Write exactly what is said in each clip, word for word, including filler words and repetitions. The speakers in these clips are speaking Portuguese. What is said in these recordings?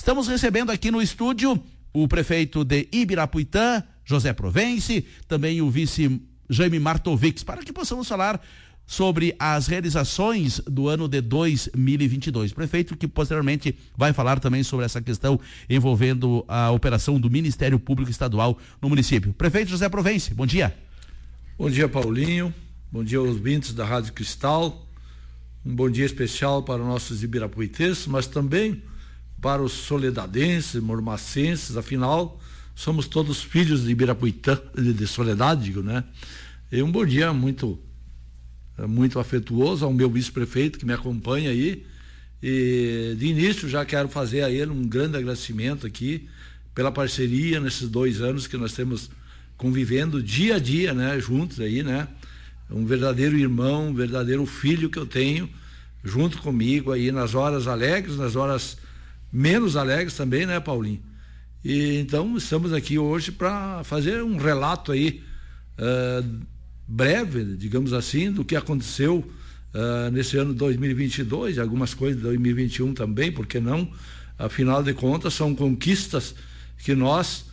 Estamos recebendo aqui no estúdio o prefeito de Ibirapuitã, José Provence, também o vice Jaime Martovics, para que possamos falar sobre as realizações do ano de dois mil e vinte e dois. Prefeito que posteriormente vai falar também sobre essa questão envolvendo a operação do Ministério Público Estadual no município. Prefeito José Provence, bom dia. Bom dia, Paulinho. Bom dia aos ouvintes da Rádio Cristal. Um bom dia especial para os nossos ibirapuitenses, mas também para os soledadenses, mormacenses, afinal, somos todos filhos de Ibirapuitã, de, de Soledade, digo, né? E um bom dia muito muito afetuoso ao meu vice-prefeito que me acompanha aí, e de início já quero fazer a ele um grande agradecimento aqui pela parceria nesses dois anos que nós temos convivendo dia a dia, né, juntos aí, né, um verdadeiro irmão, um verdadeiro filho que eu tenho junto comigo aí nas horas alegres, nas horas menos alegres também, né, Paulinho? E então estamos aqui hoje para fazer um relato aí uh, breve, digamos assim, do que aconteceu uh, nesse ano dois mil e vinte e dois, algumas coisas de dois mil e vinte e um também, porque não? Afinal de contas, são conquistas que nós,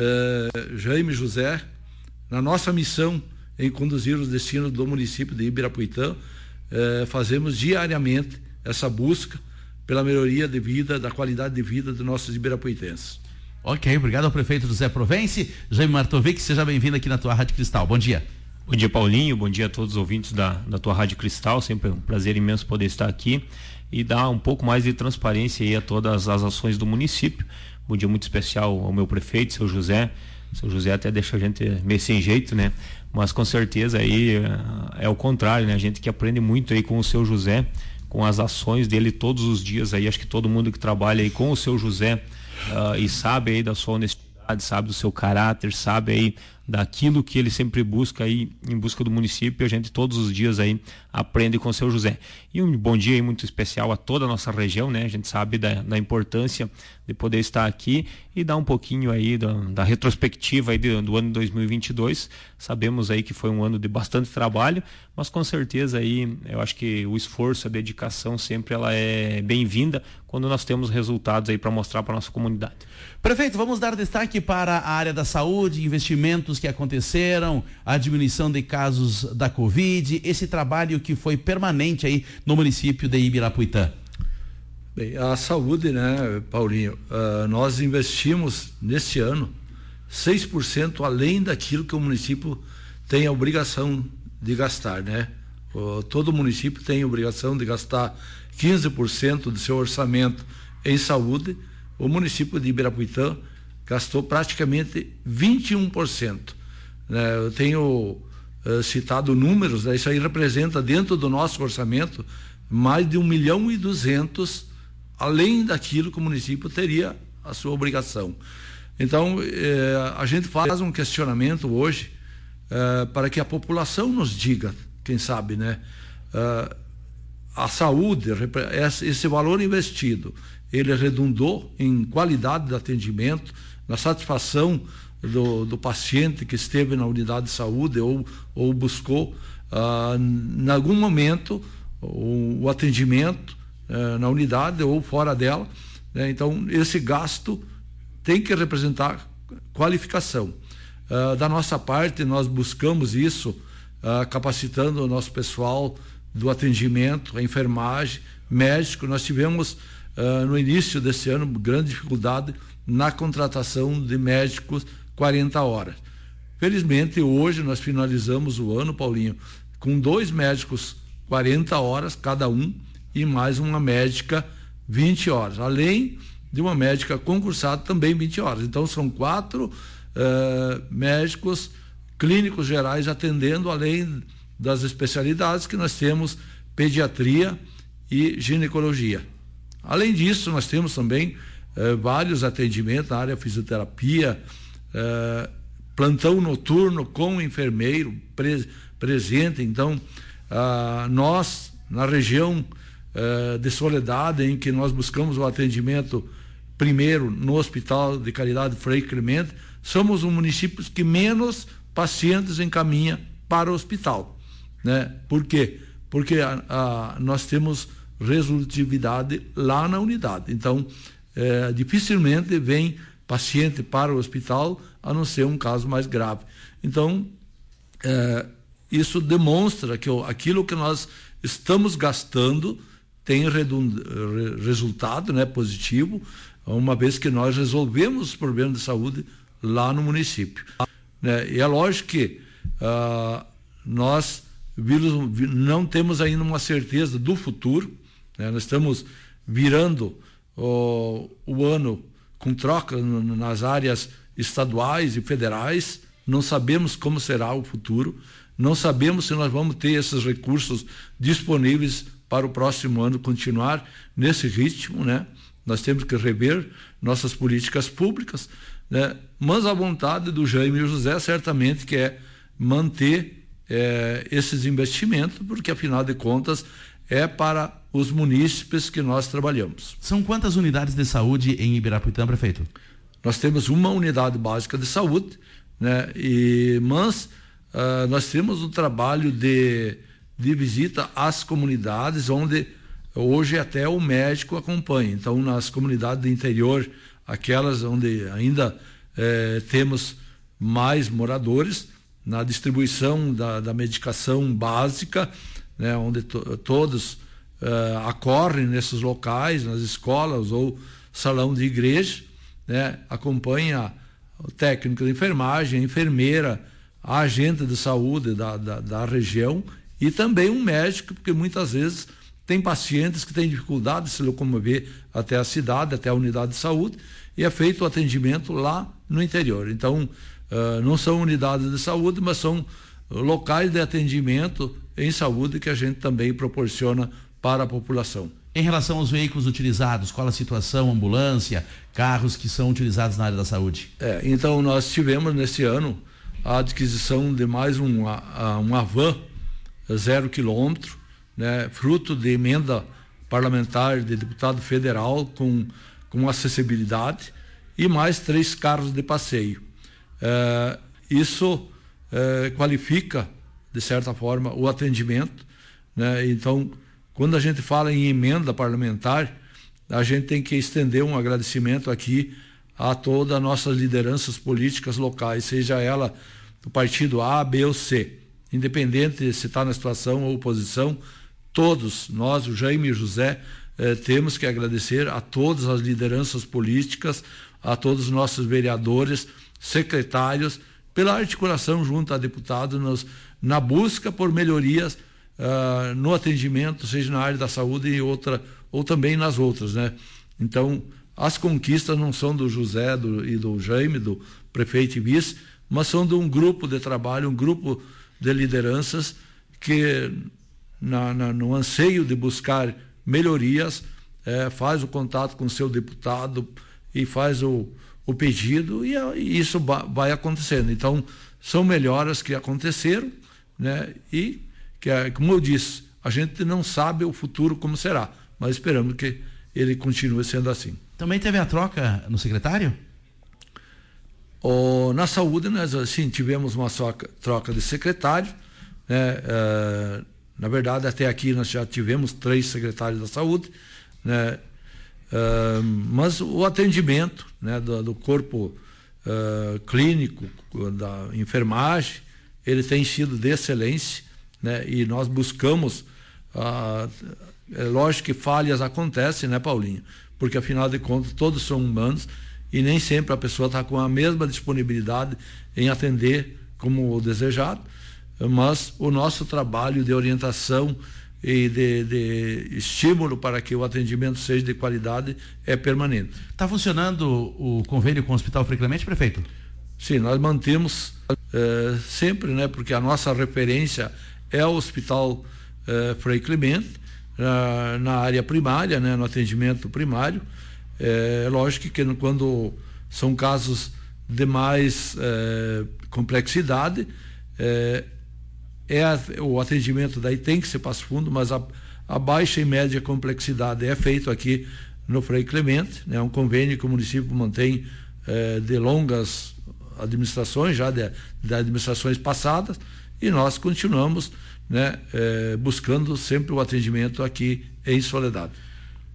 uh, Jaime e José, na nossa missão em conduzir os destinos do município de Ibirapuitã, uh, fazemos diariamente essa busca pela melhoria de vida, da qualidade de vida dos nossos ibirapuitenses. Ok, obrigado ao prefeito José Provence. Jaime Martovics, seja bem-vindo aqui na tua Rádio Cristal. Bom dia. Bom dia, Paulinho, bom dia a todos os ouvintes da, da tua Rádio Cristal, sempre um prazer imenso poder estar aqui e dar um pouco mais de transparência aí a todas as ações do município. Bom dia muito especial ao meu prefeito, seu José. Seu José até deixa a gente meio sem jeito, né? Mas com certeza aí é, é o contrário, né? A gente que aprende muito aí com o seu José, com as ações dele todos os dias aí, acho que todo mundo que trabalha aí com o seu José uh, e sabe aí da sua honestidade, sabe do seu caráter, sabe aí daquilo que ele sempre busca aí em busca do município, a gente todos os dias aí aprende com o seu José. E um bom dia aí muito especial a toda a nossa região, né? A gente sabe da, da importância de poder estar aqui e dar um pouquinho aí da, da retrospectiva aí do, do ano dois mil e vinte e dois. Sabemos aí que foi um ano de bastante trabalho, mas com certeza aí eu acho que o esforço, a dedicação sempre ela é bem-vinda quando nós temos resultados aí para mostrar para nossa comunidade. Prefeito, vamos dar destaque para a área da saúde, investimentos que aconteceram, a diminuição de casos da Covid, esse trabalho que foi permanente aí no município de Ibirapuitã. Bem, a saúde, né, Paulinho, uh, nós investimos nesse ano seis por cento além daquilo que o município tem a obrigação de gastar, né? Uh, todo município tem a obrigação de gastar quinze por cento do seu orçamento em saúde. O município de Ibirapuitã gastou praticamente vinte e um por cento. Né? Eu tenho uh, citado números, né? Isso aí representa dentro do nosso orçamento mais de um milhão e duzentos, além daquilo que o município teria a sua obrigação. Então, eh, a gente faz um questionamento hoje eh, para que a população nos diga, quem sabe, né? Uh, a saúde, esse valor investido, ele redundou em qualidade de atendimento, na satisfação do, do paciente que esteve na unidade de saúde ou, ou buscou, uh, em algum momento, o, o atendimento uh, na unidade ou fora dela, né? Então, esse gasto tem que representar qualificação. Uh, da nossa parte, nós buscamos isso, uh, capacitando o nosso pessoal do atendimento, a enfermagem, médico. Nós tivemos uh, no início desse ano grande dificuldade na contratação de médicos quarenta horas. Felizmente hoje nós finalizamos o ano, Paulinho, com dois médicos quarenta horas cada um e mais uma médica vinte horas, além de uma médica concursada também vinte horas. Então são quatro uh, médicos clínicos gerais atendendo, além das especialidades que nós temos, pediatria e ginecologia. Além disso, nós temos também eh, vários atendimentos na área fisioterapia, eh, plantão noturno com enfermeiro pre presente. Então, ah, nós, na região eh, de Soledade, em que nós buscamos o atendimento primeiro no Hospital de Caridade Frei Clemente, somos um município que menos pacientes encaminha para o hospital. Né? Por quê? Porque a, a, nós temos resolutividade lá na unidade. Então, é, dificilmente vem paciente para o hospital, a não ser um caso mais grave. Então, é, isso demonstra que aquilo que nós estamos gastando tem redund, resultado, né, positivo, uma vez que nós resolvemos os problemas de saúde lá no município. Né? E é lógico que uh, nós não temos ainda uma certeza do futuro, né? Nós estamos virando o, o ano com troca nas áreas estaduais e federais, não sabemos como será o futuro, não sabemos se nós vamos ter esses recursos disponíveis para o próximo ano continuar nesse ritmo, né? Nós temos que rever nossas políticas públicas, né? Mas a vontade do Jaime e do José certamente que é manter é, esses investimentos, porque afinal de contas é para os munícipes que nós trabalhamos. São quantas unidades de saúde em Ibirapuitã, prefeito? Nós temos uma unidade básica de saúde, né? E, mas uh, nós temos um trabalho de, de visita às comunidades, onde hoje até o médico acompanha. Então, nas comunidades do interior, aquelas onde ainda eh, temos mais moradores, na distribuição da, da medicação básica, né, onde to, todos eh, acorrem nesses locais, nas escolas ou salão de igreja, né, acompanha o técnico de enfermagem, a enfermeira, a agente de saúde da, da, da região e também um médico, porque muitas vezes tem pacientes que têm dificuldade de se locomover até a cidade, até a unidade de saúde, e é feito o atendimento lá no interior. Então, uh, não são unidades de saúde, mas são locais de atendimento em saúde que a gente também proporciona para a população. Em relação aos veículos utilizados, qual a situação, ambulância, carros que são utilizados na área da saúde? É, então, nós tivemos nesse ano a adquisição de mais um, uma van zero quilômetro, né, fruto de emenda parlamentar de deputado federal com, com acessibilidade e mais três carros de passeio. É, isso é, qualifica, de certa forma, o atendimento, né? Então, quando a gente fala em emenda parlamentar, a gente tem que estender um agradecimento aqui a todas as nossas lideranças políticas locais, seja ela do partido A, B ou C, independente se está na situação ou oposição. Todos nós, o Jaime e o José, eh, temos que agradecer a todas as lideranças políticas, a todos os nossos vereadores, secretários, pela articulação junto a deputados nos, na busca por melhorias uh, no atendimento, seja na área da saúde e outra, ou também nas outras, né? Então, as conquistas não são do José do, e do Jaime, do prefeito e vice, mas são de um grupo de trabalho, um grupo de lideranças que Na, na, no anseio de buscar melhorias, eh, faz o contato com o seu deputado e faz o, o pedido e, e isso ba, vai acontecendo. Então, são melhoras que aconteceram, né? E, que, como eu disse, a gente não sabe o futuro como será, mas esperamos que ele continue sendo assim. Também teve a troca no secretário? O, na saúde, nós assim, tivemos uma troca, troca de secretário, né? Eh, Na verdade, até aqui nós já tivemos três secretários da saúde, né? Uh, mas o atendimento, né, do, do corpo uh, clínico, da enfermagem, ele tem sido de excelência, né? E nós buscamos, uh, é lógico que falhas acontecem, né, Paulinho? Porque afinal de contas todos são humanos e nem sempre a pessoa está com a mesma disponibilidade em atender como o desejado. Mas o nosso trabalho de orientação e de, de estímulo para que o atendimento seja de qualidade é permanente. Está funcionando o convênio com o Hospital Frei Clemente, prefeito? Sim, nós mantemos eh, sempre, né, porque a nossa referência é o Hospital eh, Frei Clemente, na, na área primária, né, no atendimento primário. É lógico que quando são casos de mais eh, complexidade, eh, É a, o atendimento daí tem que ser Passo Fundo, mas a, a baixa e média complexidade é feito aqui no Frei Clemente, né? Um convênio que o município mantém eh, de longas administrações, já de, de administrações passadas, e nós continuamos, né, eh, buscando sempre o atendimento aqui em Soledade.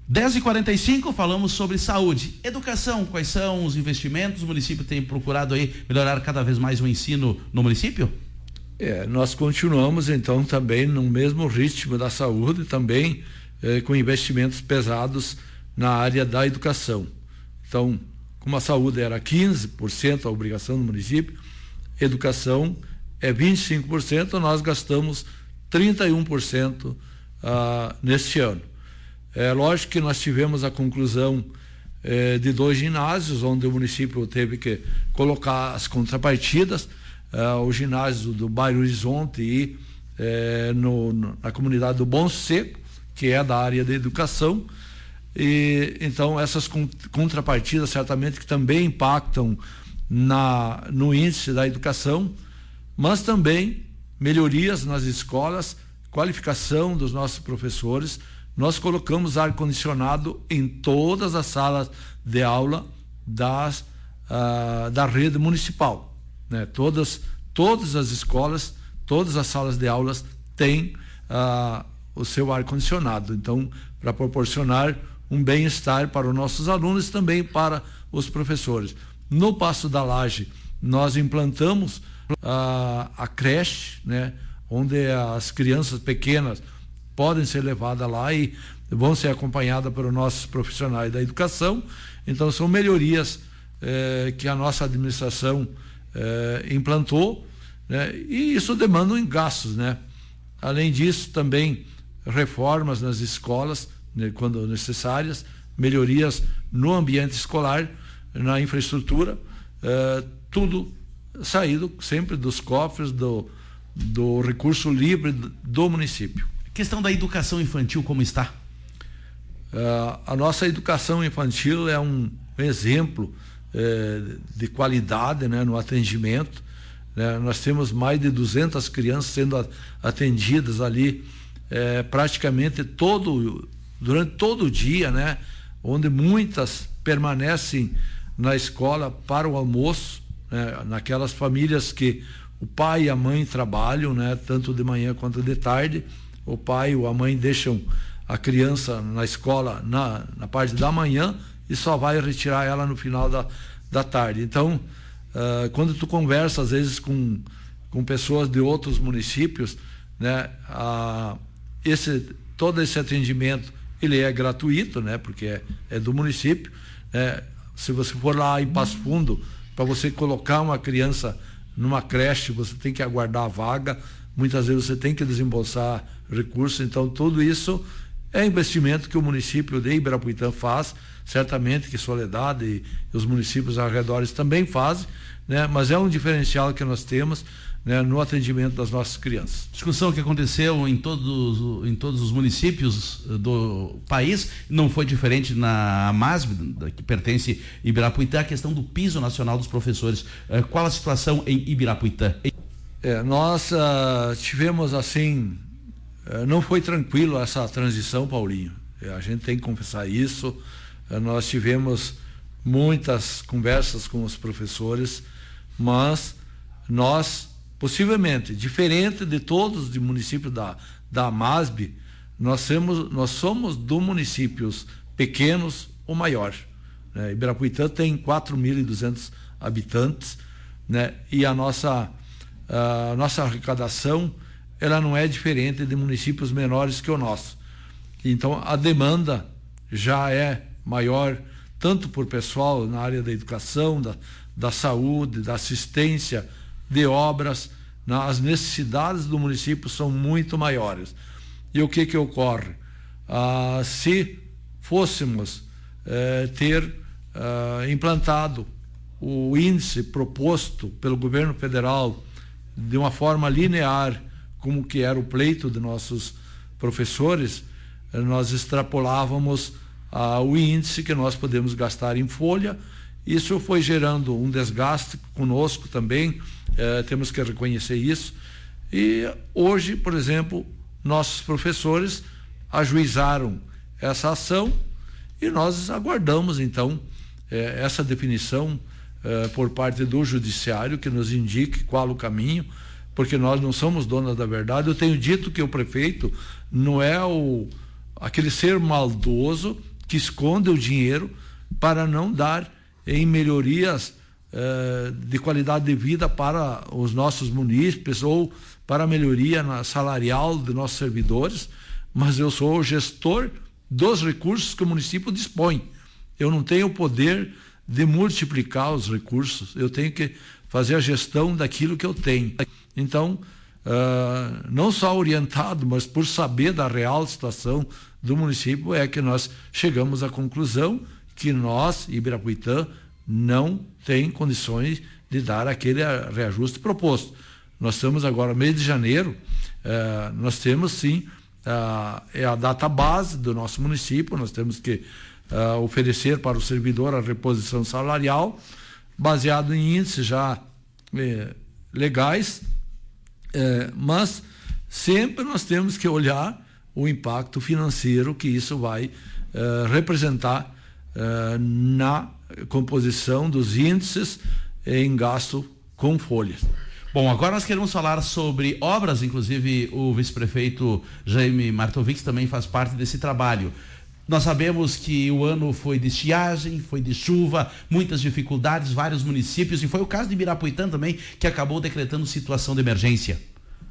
dez e quarenta e cinco, falamos sobre saúde. Educação, quais são os investimentos? O município tem procurado aí melhorar cada vez mais o ensino no município? É, nós continuamos então também no mesmo ritmo da saúde, também eh, com investimentos pesados na área da educação. Então, como a saúde era quinze por cento a obrigação do município, educação é vinte e cinco por cento, nós gastamos trinta e um por cento ah, neste ano. É lógico que nós tivemos a conclusão eh, de dois ginásios, onde o município teve que colocar as contrapartidas, ah, o ginásio do Bairro Horizonte e eh, no, no, na comunidade do Bom Seco, que é da área da educação. E então essas contrapartidas certamente que também impactam na, no índice da educação, mas também melhorias nas escolas, qualificação dos nossos professores. Nós colocamos ar-condicionado em todas as salas de aula das, uh, da rede municipal, né? Todas, todas as escolas, todas as salas de aulas têm uh, o seu ar-condicionado, então para proporcionar um bem-estar para os nossos alunos e também para os professores. No Passo da Laje, nós implantamos uh, a creche, né, onde as crianças pequenas podem ser levadas lá e vão ser acompanhadas pelos nossos profissionais da educação. Então, são melhorias eh, que a nossa administração eh, implantou, né, e isso demanda em gastos, né? Além disso, também reformas nas escolas, quando necessárias, melhorias no ambiente escolar, na infraestrutura, eh, tudo saído sempre dos cofres do, do recurso livre do, do município. A questão da educação infantil, como está? Uh, a nossa educação infantil é um exemplo eh, de qualidade, né, no atendimento, né? Nós temos mais de duzentas crianças sendo atendidas ali eh, praticamente todo durante todo o dia, né? Onde muitas permanecem na escola para o almoço, né? Naquelas famílias que o pai e a mãe trabalham, né? Tanto de manhã quanto de tarde, o pai ou a mãe deixam a criança na escola na, na parte da manhã e só vai retirar ela no final da, da tarde. Então, uh, quando tu conversa às vezes com, com pessoas de outros municípios, né? Uh, esse, todo esse atendimento ele é gratuito, né? Porque é, é do município, né? Se você for lá em Passo Fundo, para você colocar uma criança numa creche, você tem que aguardar a vaga, muitas vezes você tem que desembolsar recursos, então tudo isso é investimento que o município de Ibirapuitã faz, certamente que Soledade e os municípios arredores também fazem, né? Mas é um diferencial que nós temos, né, no atendimento das nossas crianças. Discussão que aconteceu em todos, em todos os municípios do país, não foi diferente na MASB, que pertence a Ibirapuitã, a questão do piso nacional dos professores. Qual a situação em Ibirapuitã? É, nós uh, tivemos assim, uh, não foi tranquilo essa transição, Paulinho. A gente tem que confessar isso. Uh, nós tivemos muitas conversas com os professores, mas nós possivelmente, diferente de todos os municípios da, da MASB, nós, temos, nós somos do municípios pequenos ou maior. Né? Ibirapuitã tem quatro mil e duzentos habitantes, né? E a nossa, a nossa arrecadação ela não é diferente de municípios menores que o nosso. Então, a demanda já é maior, tanto por pessoal na área da educação, da, da saúde, da assistência, de obras, na, as necessidades do município são muito maiores. E o que que ocorre? Ah, se fôssemos eh, ter ah, implantado o índice proposto pelo governo federal de uma forma linear, como que era o pleito de nossos professores, eh, nós extrapolávamos ah, o índice que nós podemos gastar em folha. Isso foi gerando um desgaste conosco também, eh, temos que reconhecer isso. E hoje, por exemplo, nossos professores ajuizaram essa ação e nós aguardamos então eh, essa definição eh, por parte do judiciário, que nos indique qual o caminho, porque nós não somos donos da verdade. Eu tenho dito que o prefeito não é o, aquele ser maldoso que esconde o dinheiro para não dar em melhorias eh, de qualidade de vida para os nossos munícipes ou para a melhoria na salarial de nossos servidores, mas eu sou o gestor dos recursos que o município dispõe. Eu não tenho o poder de multiplicar os recursos, eu tenho que fazer a gestão daquilo que eu tenho. Então, uh, não só orientado, mas por saber da real situação do município, é que nós chegamos à conclusão que nós, Ibirapuitã, não tem condições de dar aquele reajuste proposto. Nós estamos agora, mês de janeiro, uh, nós temos sim, uh, é a data base do nosso município, nós temos que uh, oferecer para o servidor a reposição salarial, baseado em índices já eh, legais, eh, mas sempre nós temos que olhar o impacto financeiro que isso vai eh, representar eh, na composição dos índices em gasto com folhas. Bom, agora nós queremos falar sobre obras, inclusive o vice-prefeito Jaime Martovics também faz parte desse trabalho. Nós sabemos que o ano foi de estiagem, foi de chuva, muitas dificuldades, vários municípios, e foi o caso de Ibirapuitã também, que acabou decretando situação de emergência.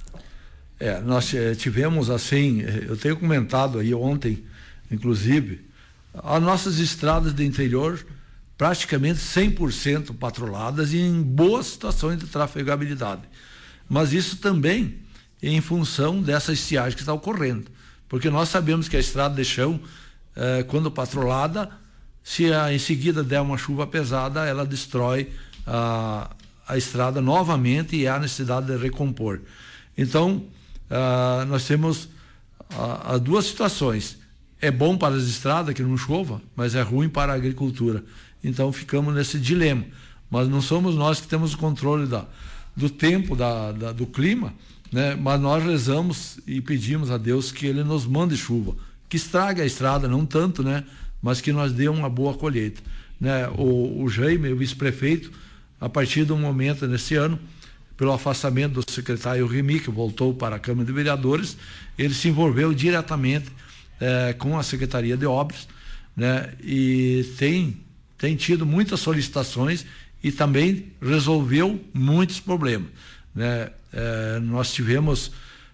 É, nós tivemos assim, eu tenho comentado aí ontem, inclusive, as nossas estradas do interior praticamente cem por cento patruladas e em boas situações de trafegabilidade. Mas isso também em função dessa estiagem que está ocorrendo, porque nós sabemos que a estrada de chão, Eh, quando patrolada, se a, em seguida der uma chuva pesada, ela destrói a, a estrada novamente e há necessidade de recompor. Então, ah, nós temos ah, as duas situações. É bom para as estradas que não chova, mas é ruim para a agricultura. Então, ficamos nesse dilema. Mas não somos nós que temos o controle da, do tempo, da, da, do clima, né? Mas nós rezamos e pedimos a Deus que Ele nos mande chuva, que estrague a estrada, não tanto, né? Mas que nós dê uma boa colheita, né? O, o Jaime, o vice-prefeito, a partir do momento, nesse ano, pelo afastamento do secretário Remy, que voltou para a Câmara de Vereadores, ele se envolveu diretamente eh, com a Secretaria de Obras, né? E tem, tem tido muitas solicitações e também resolveu muitos problemas, né? Eh, nós tivemos,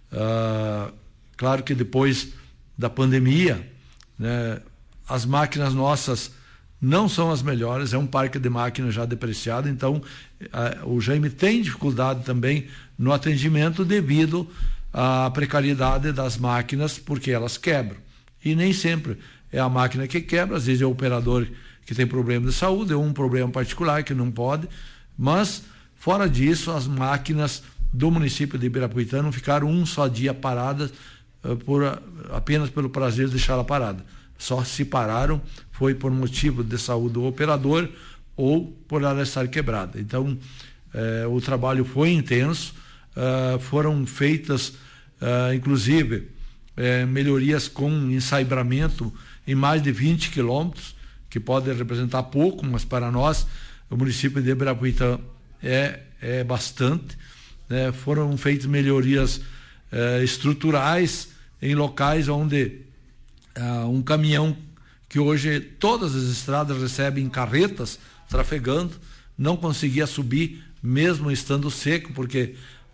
ah, claro que depois da pandemia, né, as máquinas nossas não são as melhores, é um parque de máquinas já depreciado, então a, o Jaime tem dificuldade também no atendimento devido à precariedade das máquinas, porque elas quebram. E nem sempre é a máquina que quebra, às vezes é o operador que tem problema de saúde, é um problema particular que não pode, mas fora disso, as máquinas do município de Ibirapuitã não ficaram um só dia paradas, por, apenas pelo prazer de deixá-la parada. Só se pararam foi por motivo de saúde do operador ou por ela estar quebrada. Então, eh, o trabalho foi intenso, eh, foram feitas, eh, inclusive, eh, melhorias com ensaibramento em mais de vinte quilômetros, que pode representar pouco, mas para nós, o município de Ibirapuitã é, é bastante, né? Foram feitas melhorias eh, estruturais em locais onde uh, um caminhão que hoje todas as estradas recebem carretas trafegando, não conseguia subir mesmo estando seco, porque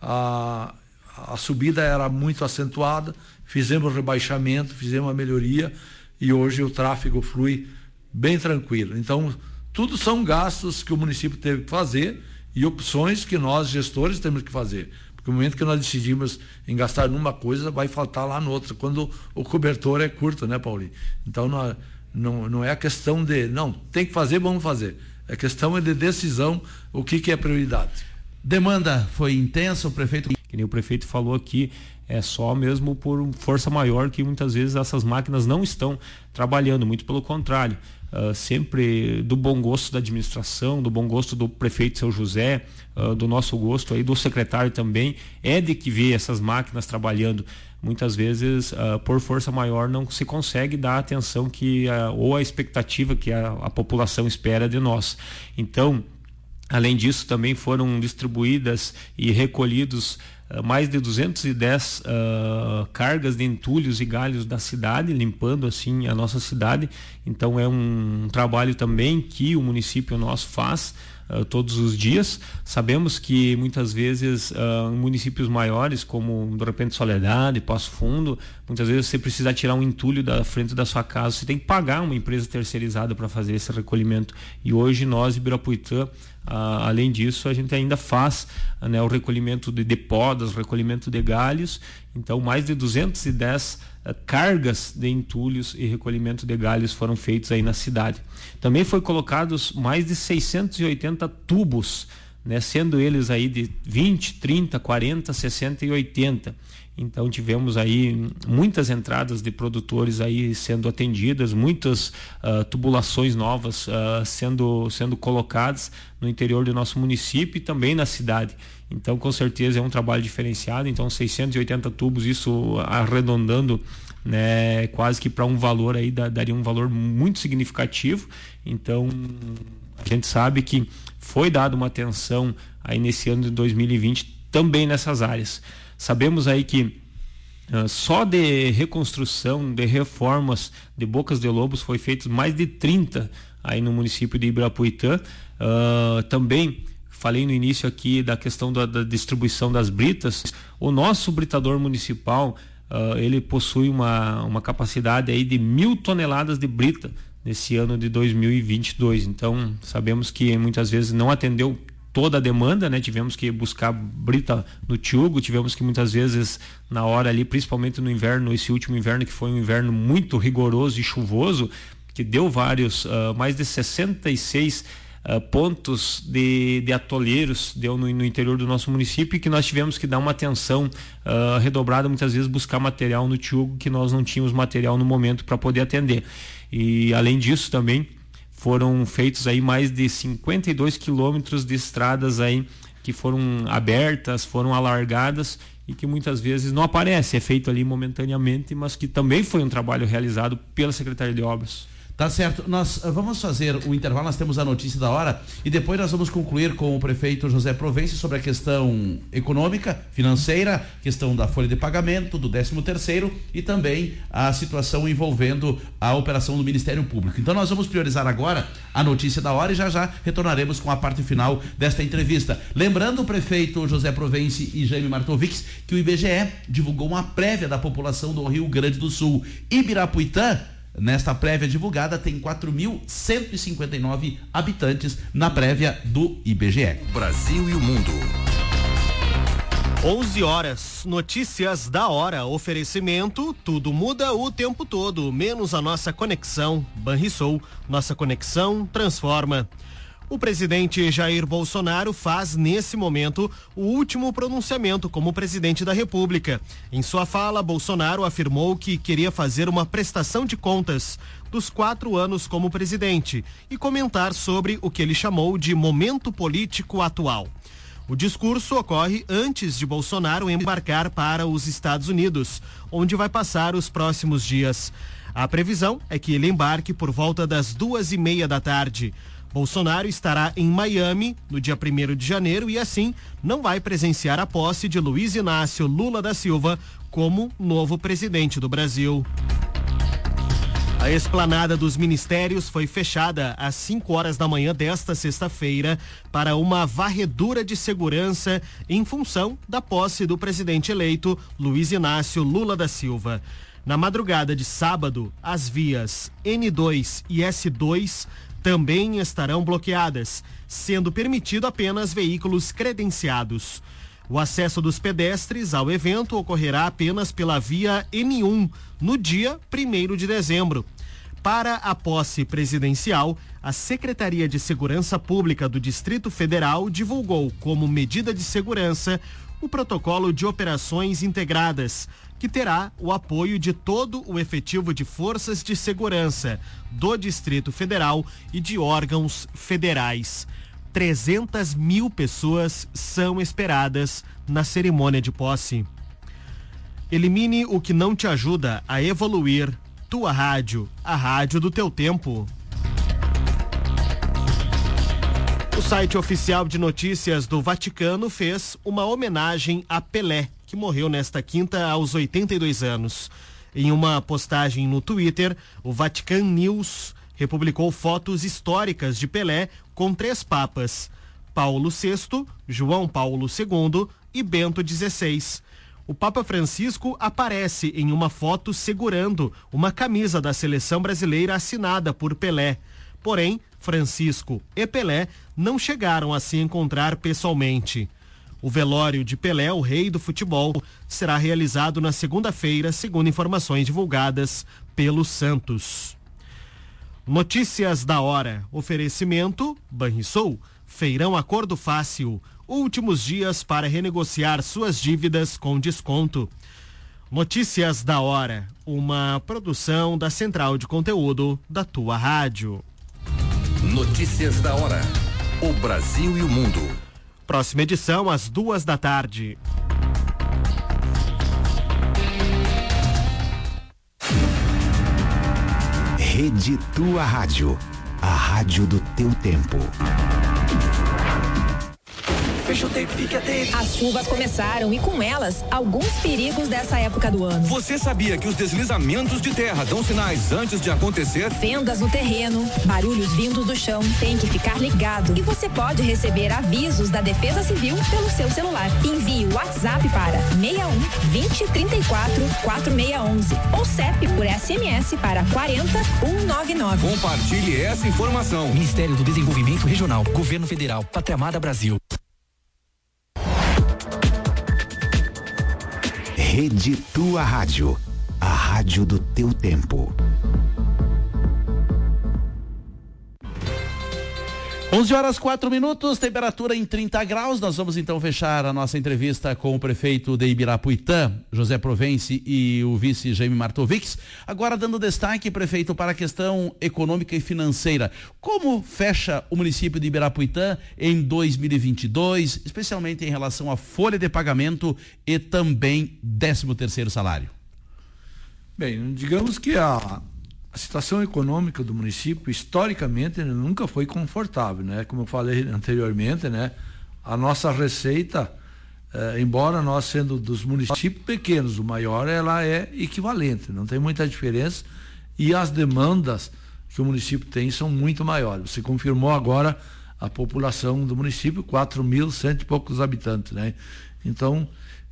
a, a subida era muito acentuada, fizemos rebaixamento, fizemos uma melhoria e hoje o tráfego flui bem tranquilo. Então, tudo são gastos que o município teve que fazer e opções que nós, gestores, temos que fazer. Porque no momento que nós decidimos em gastar numa coisa, vai faltar lá no outro, quando o cobertor é curto, né, Paulinho? Então, não, não, não é a questão de, não, tem que fazer, vamos fazer. A questão é de decisão, o que, que é prioridade. Demanda foi intensa, o prefeito... Que nem o prefeito falou aqui, é só mesmo por força maior que muitas vezes essas máquinas não estão trabalhando, muito pelo contrário. Uh, sempre do bom gosto da administração, do bom gosto do prefeito Seu José, uh, do nosso gosto aí, do secretário também, é de que ver essas máquinas trabalhando. Muitas vezes, uh, por força maior, não se consegue dar a atenção que, uh, ou a expectativa que a, a população espera de nós. Então, além disso, também foram distribuídas e recolhidos uh, mais de duzentas e dez uh, cargas de entulhos e galhos da cidade, limpando assim a nossa cidade. Então é um, um trabalho também que o município nosso faz Uh, todos os dias. Sabemos que muitas vezes uh, em municípios maiores, como de repente Soledade, Passo Fundo, muitas vezes você precisa tirar um entulho da frente da sua casa, você tem que pagar uma empresa terceirizada para fazer esse recolhimento. E hoje nós, Ibirapuitã, Uh, além disso, a gente ainda faz uh, né, o recolhimento de, de podas, o recolhimento de galhos. Então, mais de duzentas e dez uh, cargas de entulhos e recolhimento de galhos foram feitos aí na cidade. Também foi colocados mais de seiscentos e oitenta tubos, né, sendo eles aí de vinte, trinta, quarenta, sessenta e oitenta. Então tivemos aí muitas entradas de produtores aí sendo atendidas, muitas uh, tubulações novas uh, sendo, sendo colocadas no interior do nosso município e também na cidade. Então com certeza é um trabalho diferenciado. Então seiscentos e oitenta tubos, isso arredondando, né, quase que para um valor aí, daria um valor muito significativo. Então a gente sabe que foi dada uma atenção aí nesse ano de dois mil e vinte também nessas áreas. Sabemos aí que uh, só de reconstrução, de reformas de bocas de lobos foi feito mais de trinta aí no município de Ibirapuitã. Uh, também falei no início aqui da questão da, da distribuição das britas. O nosso britador municipal, uh, ele possui uma, uma capacidade aí de mil toneladas de brita nesse ano de dois mil e vinte e dois. Então sabemos que muitas vezes não atendeu toda a demanda, né? Tivemos que buscar brita no Tiúgo, tivemos que muitas vezes na hora ali, principalmente no inverno, esse último inverno que foi um inverno muito rigoroso e chuvoso, que deu vários, uh, mais de sessenta e seis uh, pontos de, de atoleiros deu no, no interior do nosso município, e que nós tivemos que dar uma atenção uh, redobrada, muitas vezes buscar material no Tiúgo, que nós não tínhamos material no momento para poder atender. E além disso também foram feitos aí mais de cinquenta e dois quilômetros de estradas aí que foram abertas, foram alargadas e que muitas vezes não aparece, é feito ali momentaneamente, mas que também foi um trabalho realizado pela Secretaria de Obras. Tá certo, nós vamos fazer o intervalo, nós temos a notícia da hora e depois nós vamos concluir com o prefeito José Provenci sobre a questão econômica, financeira, questão da folha de pagamento, do décimo terceiro e também a situação envolvendo a operação do Ministério Público. Então nós vamos priorizar agora a notícia da hora e já já retornaremos com a parte final desta entrevista. Lembrando o prefeito José Provenci e Jaime Martovics que o I B G E divulgou uma prévia da população do Rio Grande do Sul. Ibirapuitã, nesta prévia divulgada, tem quatro mil cento e cinquenta e nove habitantes na prévia do I B G E. Brasil e o mundo. onze horas, notícias da hora, oferecimento, tudo muda o tempo todo, menos a nossa conexão. Banrisul, nossa conexão transforma. O presidente Jair Bolsonaro faz, nesse momento, o último pronunciamento como presidente da República. Em sua fala, Bolsonaro afirmou que queria fazer uma prestação de contas dos quatro anos como presidente e comentar sobre o que ele chamou de momento político atual. O discurso ocorre antes de Bolsonaro embarcar para os Estados Unidos, onde vai passar os próximos dias. A previsão é que ele embarque por volta das duas e meia da tarde. Bolsonaro estará em Miami no dia primeiro de janeiro e assim não vai presenciar a posse de Luiz Inácio Lula da Silva como novo presidente do Brasil. A esplanada dos ministérios foi fechada às cinco horas da manhã desta sexta-feira para uma varredura de segurança em função da posse do presidente eleito Luiz Inácio Lula da Silva. Na madrugada de sábado, as vias N dois e S dois também estarão bloqueadas, sendo permitido apenas veículos credenciados. O acesso dos pedestres ao evento ocorrerá apenas pela via N um no dia primeiro de dezembro. Para a posse presidencial, a Secretaria de Segurança Pública do Distrito Federal divulgou como medida de segurança o protocolo de operações integradas, que terá o apoio de todo o efetivo de forças de segurança do Distrito Federal e de órgãos federais. trezentas mil pessoas são esperadas na cerimônia de posse. Elimine o que não te ajuda a evoluir. Tua rádio, a rádio do teu tempo. O site oficial de notícias do Vaticano fez uma homenagem a Pelé, que morreu nesta quinta aos oitenta e dois anos. Em uma postagem no Twitter, o Vatican News republicou fotos históricas de Pelé com três papas: Paulo sexto, João Paulo segundo e Bento dezesseis. O Papa Francisco aparece em uma foto segurando uma camisa da seleção brasileira assinada por Pelé. Porém, Francisco e Pelé não chegaram a se encontrar pessoalmente. O velório de Pelé, o rei do futebol, será realizado na segunda-feira, segundo informações divulgadas pelo Santos. Notícias da hora. Oferecimento Banrisul, Feirão Acordo Fácil. Últimos dias para renegociar suas dívidas com desconto. Notícias da hora. Uma produção da Central de Conteúdo da tua rádio. Notícias da hora. O Brasil e o mundo. Próxima edição às duas da tarde. Rede Tua Rádio. A rádio do teu tempo. Fecha o tempo, fique atento. As chuvas começaram e com elas, alguns perigos dessa época do ano. Você sabia que os deslizamentos de terra dão sinais antes de acontecer? Fendas no terreno, barulhos vindos do chão, tem que ficar ligado. E você pode receber avisos da Defesa Civil pelo seu celular. Envie o WhatsApp para seis um, vinte, trinta e quatro, quarenta e seis onze ou C E P por S M S para quarenta, cento e noventa e nove. Compartilhe essa informação. Ministério do Desenvolvimento Regional, Governo Federal, Pátria Amada Brasil. Rede Tua Rádio, a rádio do teu tempo. onze horas quatro minutos, temperatura em trinta graus. Nós vamos então fechar a nossa entrevista com o prefeito de Ibirapuitã, José Provence, e o vice Jaime Martovics. Agora dando destaque, prefeito, para a questão econômica e financeira. Como fecha o município de Ibirapuitã em dois mil e vinte e dois, especialmente em relação à folha de pagamento e também décimo terceiro salário? Bem, digamos que a A situação econômica do município, historicamente, nunca foi confortável, né? Como eu falei anteriormente, né? A nossa receita, eh, embora nós sendo dos municípios pequenos, o maior, ela é equivalente, não tem muita diferença, e as demandas que o município tem são muito maiores. Você confirmou agora a população do município, quatro mil cento e poucos habitantes, né? Então,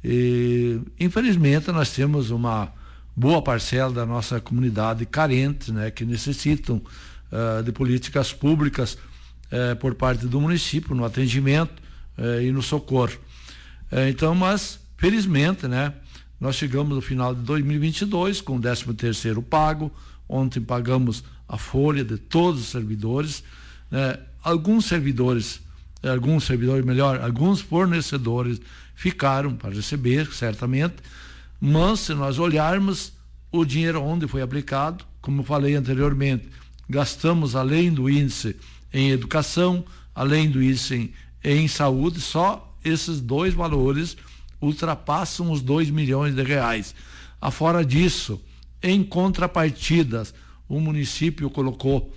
eh, infelizmente, nós temos uma boa parcela da nossa comunidade carente, né, que necessitam uh, de políticas públicas uh, por parte do município no atendimento uh, e no socorro. Uh, então, mas felizmente, né, nós chegamos no final de dois mil e vinte e dois com o décimo terceiro pago. Ontem pagamos a folha de todos os servidores. Uh, alguns servidores, alguns servidores melhor, alguns fornecedores ficaram para receber, certamente. Mas, se nós olharmos o dinheiro onde foi aplicado, como eu falei anteriormente, gastamos além do índice em educação, além do índice em, em saúde, só esses dois valores ultrapassam os dois milhões de reais. Afora disso, em contrapartidas, o município colocou,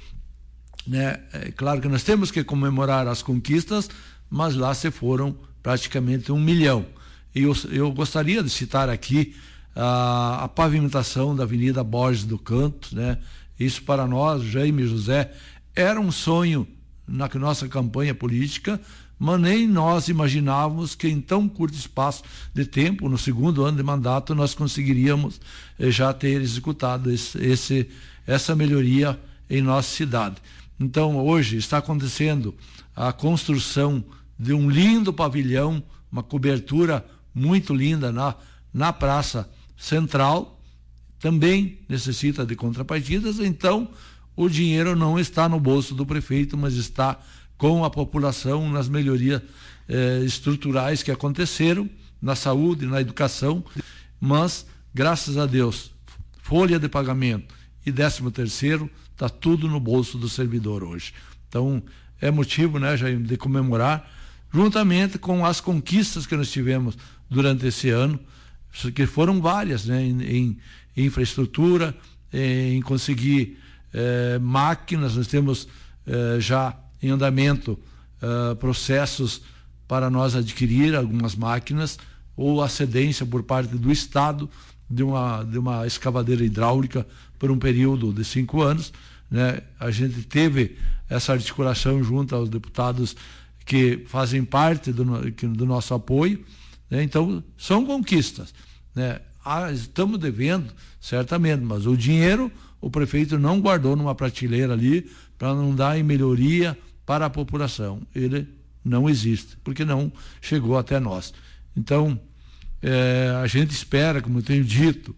né, é claro que nós temos que comemorar as conquistas, mas lá se foram praticamente um milhão. E eu, eu gostaria de citar aqui a, a pavimentação da Avenida Borges do Canto, né? Isso para nós, Jaime e José, era um sonho na nossa campanha política, mas nem nós imaginávamos que em tão curto espaço de tempo, no segundo ano de mandato, nós conseguiríamos eh, já ter executado esse, esse, essa melhoria em nossa cidade. Então, hoje está acontecendo a construção de um lindo pavilhão, uma cobertura muito linda na, na Praça Central, também necessita de contrapartidas. Então o dinheiro não está no bolso do prefeito, mas está com a população nas melhorias eh, estruturais que aconteceram na saúde, na educação, mas graças a Deus, folha de pagamento e décimo terceiro, está tudo no bolso do servidor hoje. Então é motivo, né, Jaime, de comemorar, juntamente com as conquistas que nós tivemos durante esse ano, que foram várias, né, em, em, em infraestrutura, em conseguir eh, máquinas. Nós temos eh, já em andamento uh, processos para nós adquirir algumas máquinas ou a cedência por parte do Estado de uma, de uma escavadeira hidráulica por um período de cinco anos. Né? A gente teve essa articulação junto aos deputados que fazem parte do, do nosso apoio, né? Então são conquistas, né? Ah, estamos devendo, certamente, mas o dinheiro o prefeito não guardou numa prateleira ali para não dar em melhoria para a população. Ele não existe, porque não chegou até nós. Então, é, a gente espera, como eu tenho dito,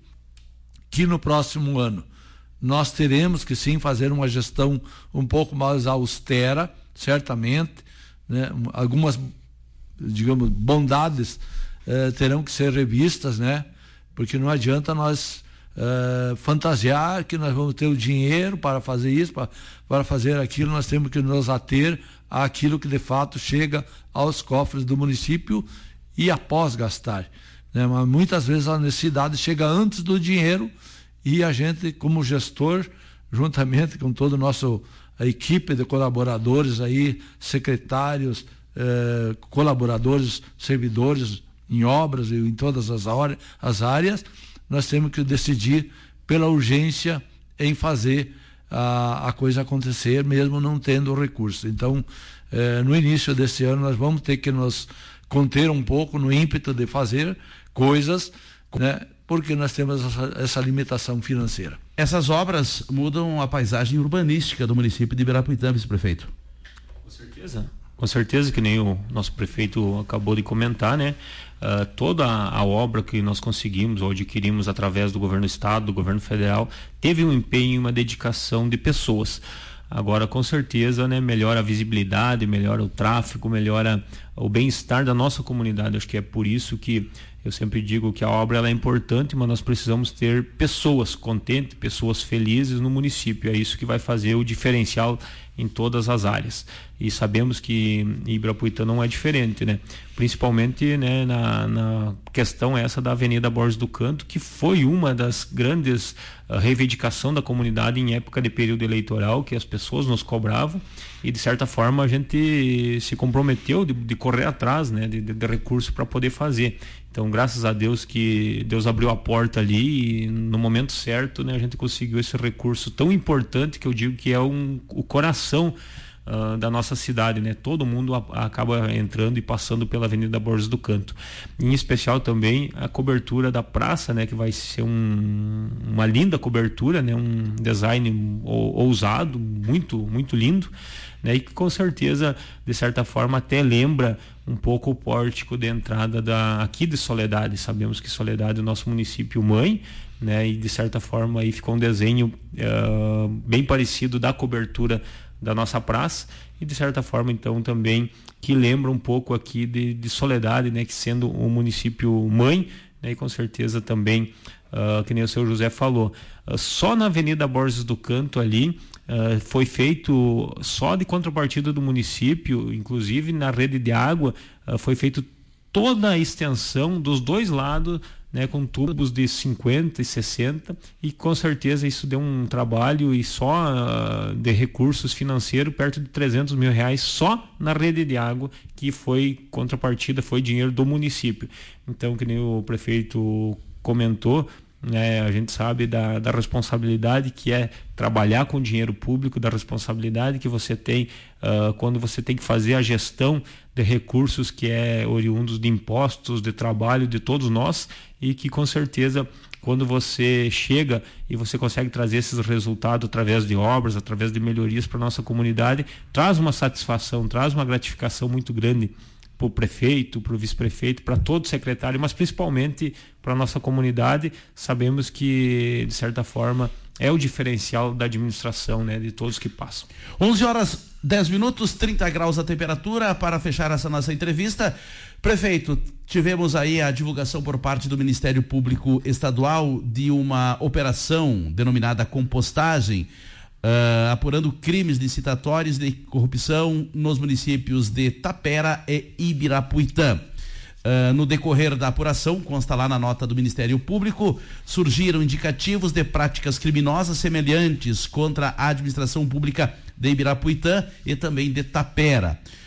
que no próximo ano nós teremos que sim fazer uma gestão um pouco mais austera, certamente, né? Algumas, digamos, bondades eh, terão que ser revistas, né? Porque não adianta nós eh, fantasiar que nós vamos ter o dinheiro para fazer isso, para, para fazer aquilo. Nós temos que nos ater àquilo que de fato chega aos cofres do município e após gastar, né? Mas muitas vezes a necessidade chega antes do dinheiro e a gente, como gestor, juntamente com todo o nosso a equipe de colaboradores aí, secretários, eh, colaboradores, servidores em obras e em todas as, hora, as áreas, nós temos que decidir pela urgência em fazer a, a coisa acontecer, mesmo não tendo recurso. Então, eh, no início desse ano, nós vamos ter que nos conter um pouco no ímpeto de fazer coisas, né? Porque nós temos essa, essa limitação financeira. Essas obras mudam a paisagem urbanística do município de Ibirapuitã, vice-prefeito? Com certeza, com certeza, que nem o nosso prefeito acabou de comentar, né? Uh, toda a, a obra que nós conseguimos ou adquirimos através do governo do estado, do governo federal, teve um empenho e uma dedicação de pessoas. Agora, com certeza, né, melhora a visibilidade, melhora o tráfego, melhora o bem-estar da nossa comunidade. Acho que é por isso que eu sempre digo que a obra ela é importante, mas nós precisamos ter pessoas contentes, pessoas felizes no município. É isso que vai fazer o diferencial em todas as áreas. E sabemos que Ibirapuitã não é diferente, né? Principalmente, né, na, na questão essa da Avenida Borges do Canto, que foi uma das grandes uh, reivindicação da comunidade em época de período eleitoral, que as pessoas nos cobravam e de certa forma a gente se comprometeu de, de correr atrás, né, de, de, de recursos para poder fazer. Então, graças a Deus que Deus abriu a porta ali e no momento certo, né, a gente conseguiu esse recurso tão importante que eu digo que é um, o coração uh, da nossa cidade, né? Todo mundo a, acaba entrando e passando pela Avenida Borges do Canto. Em especial também a cobertura da praça, né, que vai ser um, uma linda cobertura, né, um design ousado, muito, muito lindo, né, e que com certeza, de certa forma, até lembra um pouco o pórtico de entrada da, aqui de Soledade. Sabemos que Soledade é o nosso município mãe, né, e de certa forma aí ficou um desenho uh, bem parecido da cobertura da nossa praça e de certa forma então também que lembra um pouco aqui de, de Soledade, né, que sendo o município mãe, né, e com certeza também, uh, que nem o seu José falou, uh, só na Avenida Borges do Canto ali Uh, foi feito só de contrapartida do município, inclusive na rede de água, uh, foi feito toda a extensão dos dois lados, né, com tubos de cinquenta e sessenta, e com certeza isso deu um trabalho e só uh, de recursos financeiros perto de trezentos mil reais só na rede de água, que foi contrapartida, foi dinheiro do município. Então, que nem o prefeito comentou, né, a gente sabe da, da responsabilidade que é trabalhar com dinheiro público, da responsabilidade que você tem uh, quando você tem que fazer a gestão de recursos que é oriundos de impostos, de trabalho de todos nós, e que com certeza quando você chega e você consegue trazer esses resultados através de obras, através de melhorias para a nossa comunidade, traz uma satisfação, traz uma gratificação muito grande para o prefeito, para o vice-prefeito, para todo secretário, mas principalmente para a nossa comunidade. Sabemos que, de certa forma, é o diferencial da administração, né, de todos que passam. onze horas, dez minutos, trinta graus a temperatura. Para fechar essa nossa entrevista, prefeito, tivemos aí a divulgação por parte do Ministério Público Estadual de uma operação denominada compostagem, Uh, apurando crimes licitatórios de corrupção nos municípios de Tapera e Ibirapuitã. Uh, no decorrer da apuração, consta lá na nota do Ministério Público, surgiram indicativos de práticas criminosas semelhantes contra a administração pública de Ibirapuitã e também de Tapera.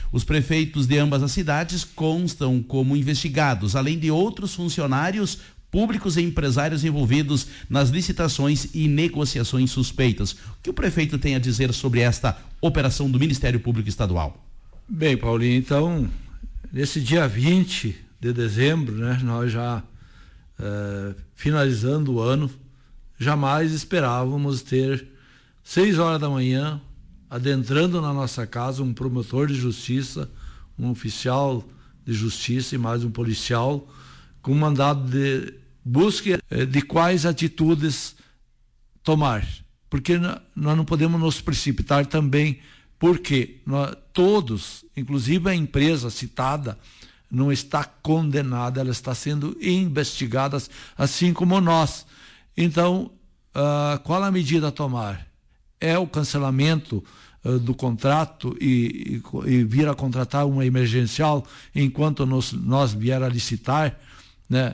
Os prefeitos de ambas as cidades constam como investigados, além de outros funcionários públicos e empresários envolvidos nas licitações e negociações suspeitas. O que o prefeito tem a dizer sobre esta operação do Ministério Público Estadual? Bem, Paulinho, então, nesse dia vinte de dezembro, né, nós já uh, finalizando o ano, jamais esperávamos ter seis horas da manhã, adentrando na nossa casa, um promotor de justiça, um oficial de justiça e mais um policial, com mandado de busca de quais atitudes tomar. Porque nós não podemos nos precipitar também, porque nós, todos, inclusive a empresa citada, não está condenada, ela está sendo investigada, assim como nós. Então, uh, qual a medida a tomar? É o cancelamento uh, do contrato e, e, e vir a contratar uma emergencial enquanto nos, nós vier a licitar, né?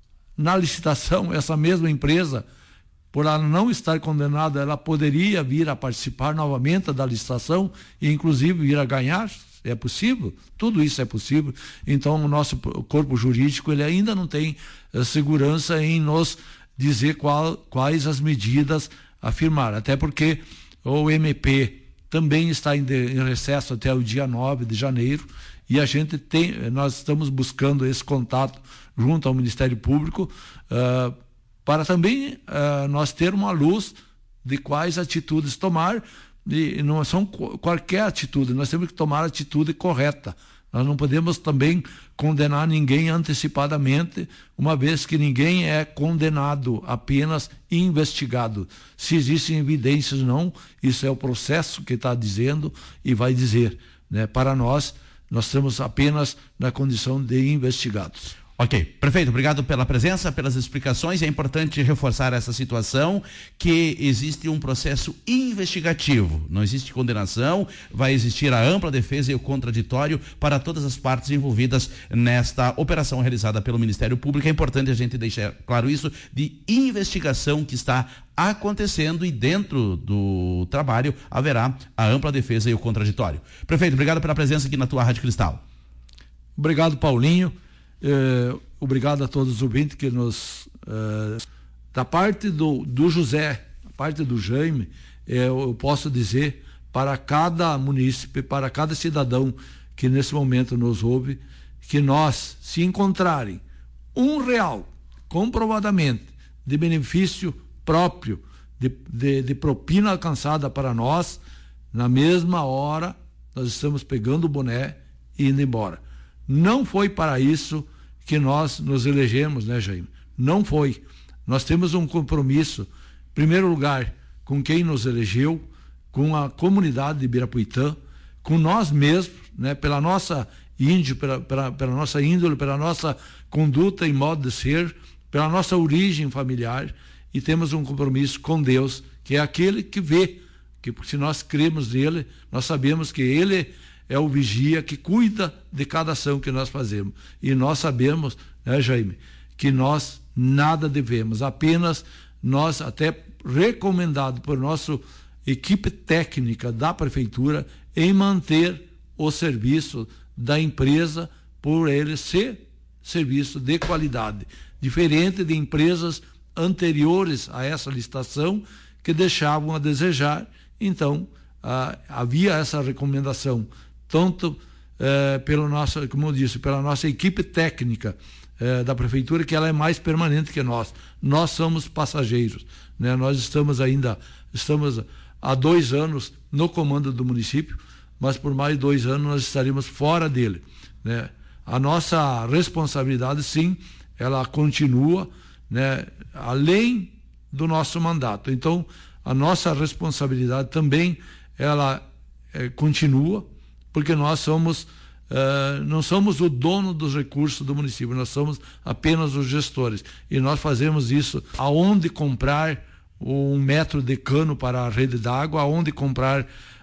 Na licitação, essa mesma empresa, por ela não estar condenada, ela poderia vir a participar novamente da licitação e inclusive vir a ganhar. É possível? Tudo isso é possível. Então, o nosso corpo jurídico ele ainda não tem uh, segurança em nos dizer qual, quais as medidas a firmar, até porque o M P também está em, de, em recesso até o dia nove de janeiro e a gente tem, nós estamos buscando esse contato junto ao Ministério Público uh, para também uh, nós ter uma luz de quais atitudes tomar, e não são qualquer atitude, nós temos que tomar a atitude correta. Nós não podemos também condenar ninguém antecipadamente, uma vez que ninguém é condenado, apenas investigado. Se existem evidências ou não, isso é o processo que está dizendo e vai dizer, né? Para nós, nós estamos apenas na condição de investigados. Ok. Prefeito, obrigado pela presença, pelas explicações. É importante reforçar essa situação, que existe um processo investigativo. Não existe condenação, vai existir a ampla defesa e o contraditório para todas as partes envolvidas nesta operação realizada pelo Ministério Público. É importante a gente deixar claro isso, de investigação que está acontecendo, e dentro do trabalho haverá a ampla defesa e o contraditório. Prefeito, obrigado pela presença aqui na tua Rádio Cristal. Obrigado, Paulinho. Eh, obrigado a todos os ouvintes que nos eh, da parte do, do José, da parte do Jaime, eh, eu posso dizer para cada munícipe, para cada cidadão que nesse momento nos ouve, que nós, se encontrarem um real comprovadamente de benefício próprio, de, de, de propina alcançada para nós, na mesma hora nós estamos pegando o boné e indo embora. Não foi para isso que nós nos elegemos, né, Jaime? Não foi. Nós temos um compromisso, em primeiro lugar, com quem nos elegeu, com a comunidade de Ibirapuitã, com nós mesmos, né, pela nossa índole, pela, pela, pela nossa índole, pela nossa conduta e modo de ser, pela nossa origem familiar, e temos um compromisso com Deus, que é aquele que vê, que se nós cremos nele, nós sabemos que ele é o vigia que cuida de cada ação que nós fazemos. E nós sabemos, né, Jaime, que nós nada devemos, apenas nós, até recomendado por nossa equipe técnica da prefeitura, em manter o serviço da empresa, por ele ser serviço de qualidade, diferente de empresas anteriores a essa licitação que deixavam a desejar. Então, ah, havia essa recomendação tanto eh, pelo nosso, como eu disse, pela nossa equipe técnica eh, da prefeitura, que ela é mais permanente que nós. Nós somos passageiros, né? Nós estamos ainda, estamos há dois anos no comando do município, mas por mais dois anos nós estaremos fora dele, né? A nossa responsabilidade, sim, ela continua, né, além do nosso mandato. Então, a nossa responsabilidade também, ela eh, continua, porque nós somos, uh, não somos o dono dos recursos do município, nós somos apenas os gestores. E nós fazemos isso aonde comprar um metro de cano para a rede d'água, aonde comprar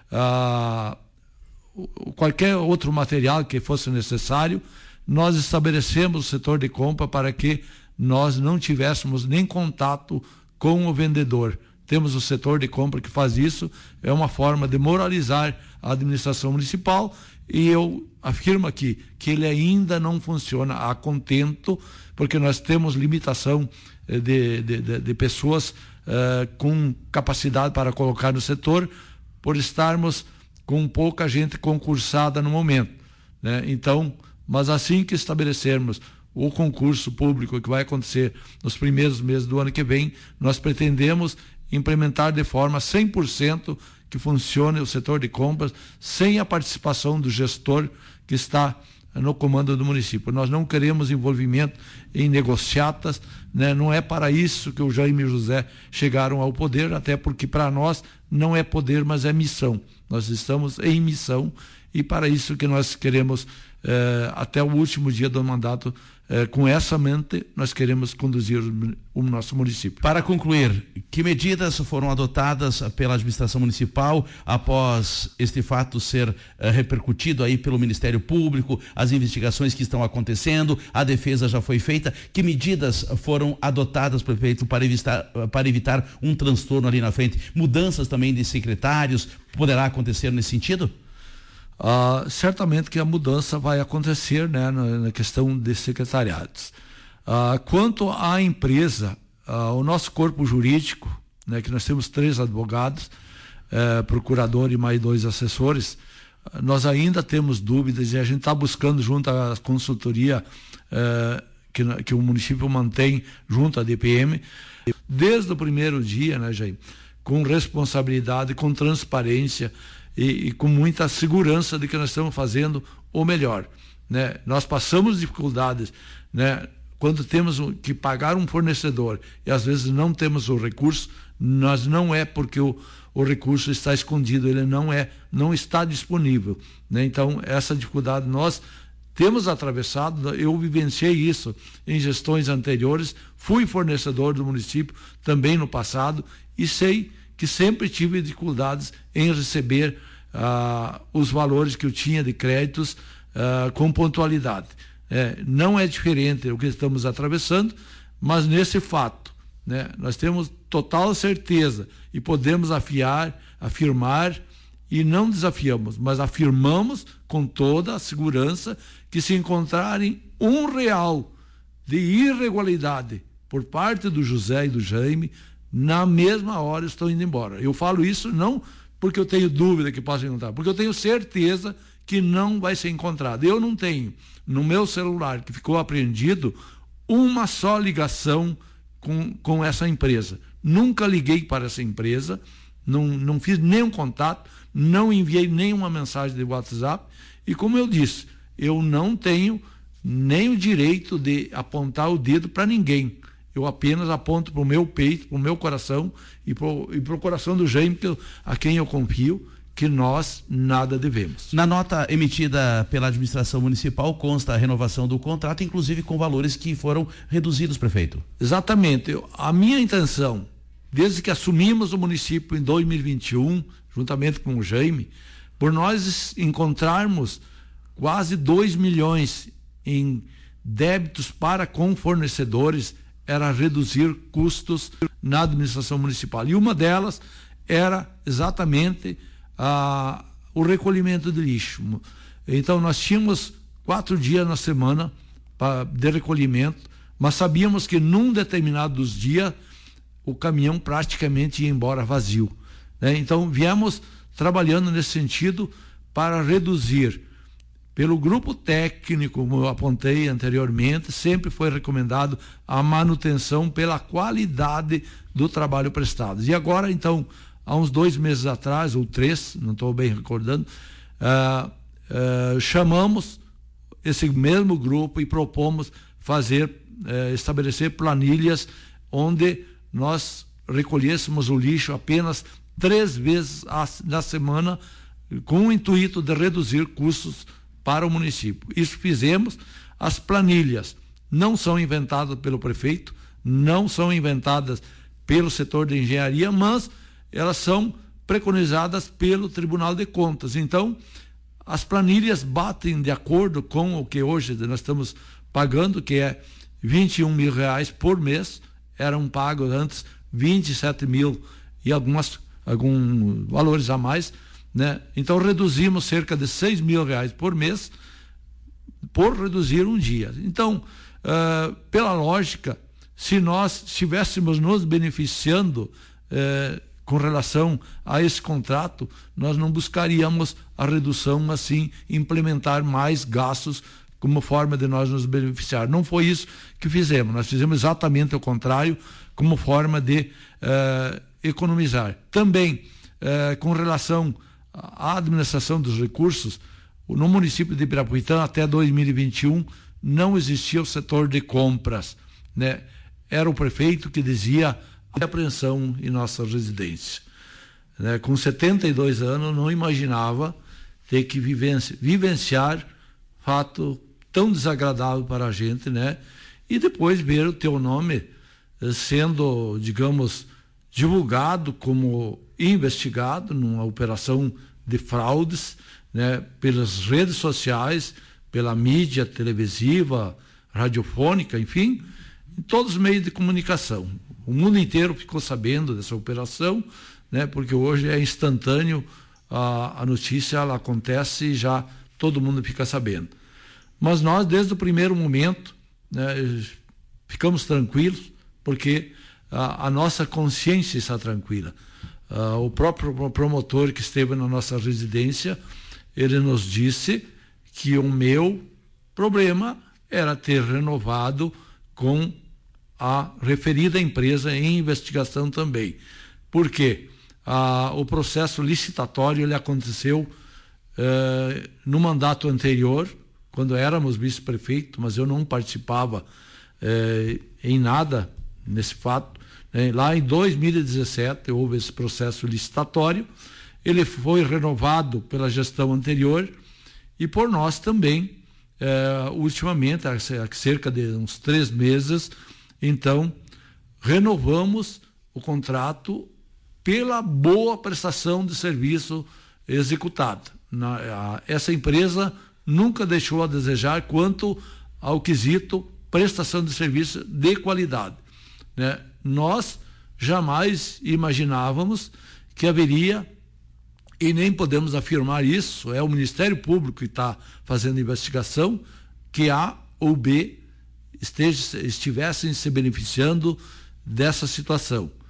uh, qualquer outro material que fosse necessário, nós estabelecemos o setor de compra para que nós não tivéssemos nem contato com o vendedor. Temos o setor de compra que faz isso, é uma forma de moralizar a administração municipal e eu afirmo aqui que ele ainda não funciona a contento, porque nós temos limitação de, de, de, de pessoas uh, com capacidade para colocar no setor, por estarmos com pouca gente concursada no momento, né? Então, mas assim que estabelecermos o concurso público que vai acontecer nos primeiros meses do ano que vem, nós pretendemos implementar de forma cem por cento que funcione o setor de compras sem a participação do gestor que está no comando do município. Nós não queremos envolvimento em negociatas, né? Não é para isso que o Jaime e o José chegaram ao poder, até porque para nós não é poder, mas é missão. Nós estamos em missão e para isso que nós queremos, eh, até o último dia do mandato, eh, com essa mente, nós queremos conduzir o, o nosso município. Para concluir, que medidas foram adotadas pela administração municipal após este fato ser eh, repercutido aí pelo Ministério Público, as investigações que estão acontecendo, a defesa já foi feita, que medidas foram adotadas, prefeito, para evitar, para evitar um transtorno ali na frente? Mudanças também de secretários, poderá acontecer nesse sentido? Uh, certamente que a mudança vai acontecer, né, na, na questão de secretariados. Uh, quanto à empresa, uh, o nosso corpo jurídico, né, que nós temos três advogados, uh, procurador e mais dois assessores, uh, nós ainda temos dúvidas e a gente está buscando junto à consultoria uh, que, que o município mantém junto à D P M, desde o primeiro dia, né, Jair, com responsabilidade, com transparência, E, e com muita segurança de que nós estamos fazendo o melhor, né? Nós passamos dificuldades, né? Quando temos que pagar um fornecedor e às vezes não temos o recurso, nós não é porque o, o recurso está escondido, ele não é, não está disponível, né? Então essa dificuldade nós temos atravessado, eu vivenciei isso em gestões anteriores, fui fornecedor do município também no passado e sei que sempre tive dificuldades em receber uh, os valores que eu tinha de créditos uh, com pontualidade. É, não é diferente o que estamos atravessando, mas nesse fato, né, nós temos total certeza e podemos afiar, afirmar, e não desafiamos, mas afirmamos com toda a segurança que se encontrarem um real de irregularidade por parte do José e do Jaime, na mesma hora estão indo embora. Eu falo isso não porque eu tenho dúvida que possa encontrar, porque eu tenho certeza que não vai ser encontrado. Eu não tenho no meu celular, que ficou apreendido, uma só ligação com, com essa empresa. Nunca liguei para essa empresa, não, não fiz nenhum contato, não enviei nenhuma mensagem de WhatsApp e, como eu disse, eu não tenho nem o direito de apontar o dedo para ninguém. Eu apenas aponto para o meu peito, para o meu coração e para o coração do Jaime, que eu, a quem eu confio, que nós nada devemos. Na nota emitida pela administração municipal consta a renovação do contrato, inclusive com valores que foram reduzidos, prefeito. Exatamente. Eu, a minha intenção, desde que assumimos o município em dois mil e vinte e um, juntamente com o Jaime, por nós encontrarmos quase dois milhões em débitos para com fornecedores, era reduzir custos na administração municipal. E uma delas era exatamente ah, o recolhimento de lixo. Então nós tínhamos quatro dias na semana pra, de recolhimento, mas sabíamos que num determinado dos dias o caminhão praticamente ia embora vazio, né? Então viemos trabalhando nesse sentido para reduzir. Pelo grupo técnico, como eu apontei anteriormente, sempre foi recomendado a manutenção pela qualidade do trabalho prestado. E agora, então, há uns dois meses atrás, ou três, não estou bem recordando, uh, uh, chamamos esse mesmo grupo e propomos fazer, uh, estabelecer planilhas onde nós recolhêssemos o lixo apenas três vezes na semana, com o intuito de reduzir custos para o município. Isso fizemos. As planilhas não são inventadas pelo prefeito, não são inventadas pelo setor de engenharia, mas elas são preconizadas pelo Tribunal de Contas. Então, as planilhas batem de acordo com o que hoje nós estamos pagando, que é vinte e um mil reais por mês. Eram pagos antes vinte e sete mil e algumas, alguns valores a mais, né? Então reduzimos cerca de seis mil reais por mês por reduzir um dia. Então, uh, pela lógica, se nós estivéssemos nos beneficiando uh, com relação a esse contrato, nós não buscaríamos a redução, mas sim implementar mais gastos como forma de nós nos beneficiar. Não foi isso que fizemos, nós fizemos exatamente o contrário, como forma de uh, economizar. Também, uh, com relação à administração dos recursos, no município de Ibirapuitã, até dois mil e vinte e um, não existia o setor de compras, né? Era o prefeito que dizia a apreensão em nossa residência, né? Com setenta e dois anos, não imaginava ter que vivenci- vivenciar fato tão desagradável para a gente, né? E depois ver o teu nome eh, sendo, digamos, divulgado como investigado numa operação de fraudes, né? Pelas redes sociais, pela mídia televisiva, radiofônica, enfim, em todos os meios de comunicação. O mundo inteiro ficou sabendo dessa operação, né? Porque hoje é instantâneo, a, a notícia ela acontece e já todo mundo fica sabendo. Mas nós, desde o primeiro momento, né, ficamos tranquilos, porque a, a nossa consciência está tranquila. Uh, o próprio promotor que esteve na nossa residência, ele nos disse que o meu problema era ter renovado com a referida empresa em investigação também. Por quê? Ah, o processo licitatório ele aconteceu eh, no mandato anterior, quando éramos vice-prefeito, mas eu não participava eh, em nada nesse fato. Né? Lá em dois mil e dezessete houve esse processo licitatório, ele foi renovado pela gestão anterior e por nós também, eh, ultimamente, há cerca de uns três meses, então, renovamos o contrato pela boa prestação de serviço executada. Na, a, essa empresa nunca deixou a desejar quanto ao quesito prestação de serviço de qualidade, né? Nós jamais imaginávamos que haveria, e nem podemos afirmar isso, é o Ministério Público que está fazendo investigação, que A ou B esteja, estivessem se beneficiando dessa situação.